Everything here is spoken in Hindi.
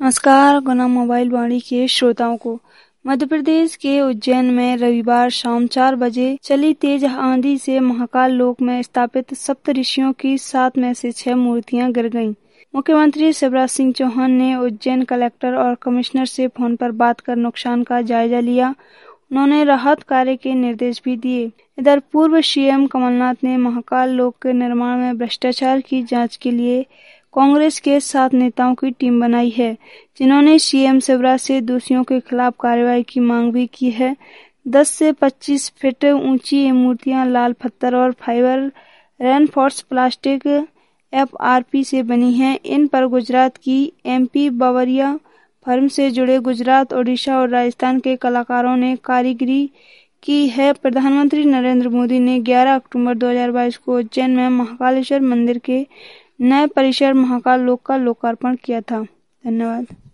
नमस्कार गुना मोबाइल वाणी के श्रोताओं को। मध्य प्रदेश के उज्जैन में रविवार शाम 4 बजे चली तेज आंधी से महाकाल लोक में स्थापित सप्त ऋषियों की 7 में से 6 मूर्तियां गिर गईं। मुख्यमंत्री शिवराज सिंह चौहान ने उज्जैन कलेक्टर और कमिश्नर से फोन पर बात कर नुकसान का जायजा लिया। उन्होंने राहत कार्य के निर्देश भी दिए। इधर पूर्व सीएम कमलनाथ ने महाकाल लोक के निर्माण में भ्रष्टाचार की जांच के लिए कांग्रेस के 7 नेताओं की टीम बनाई है, जिन्होंने सीएम शिवराज से दोषियों के खिलाफ कार्रवाई की मांग भी की है। 10 से 25 फीट ऊंची ये मूर्तियां लाल पत्थर और फाइबर रेनफोर्स प्लास्टिक एफआरपी से बनी हैं। इन पर गुजरात की एमपी बावरिया फर्म से जुड़े गुजरात, ओडिशा और राजस्थान के कलाकारों ने कारीगरी की है। प्रधानमंत्री नरेंद्र मोदी ने 11 अक्टूबर 2022 को उज्जैन में महाकालेश्वर मंदिर के नए परिसर महाकाल लोक का लोकार्पण किया था। धन्यवाद।